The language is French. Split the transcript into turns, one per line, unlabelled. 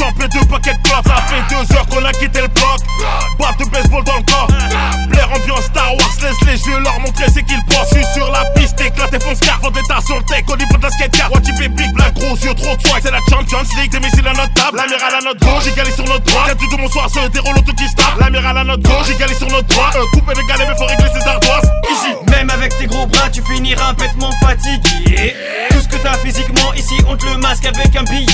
champion de pocket club. Ça fait 2 heures qu'on a quitté le bloc. Batte de baseball dans le corps. Blair ambiance Star Wars, laisse-les, je vais leur montrer c'est qu'ils pensent. Je suis sur la piste, éclate et fonce car vend des tasses sur le tech au niveau de la skate car. Watch it big, black, gros yeux, trop de swag. C'est la Champions League, des missiles à notre table. L'amiral à notre gauche, j'égalise sur notre droite. Y'a tout de mon soir, se déroule auto qui se tape. L'amiral à notre gauche, j'égalise sur notre droite. Coupé de galets mais faut régler ses ardoises. Ici,
même avec tes gros bras, tu finiras bêtement fatigué. Tout ce que t'as physiquement, ici on te le masque avec un billet.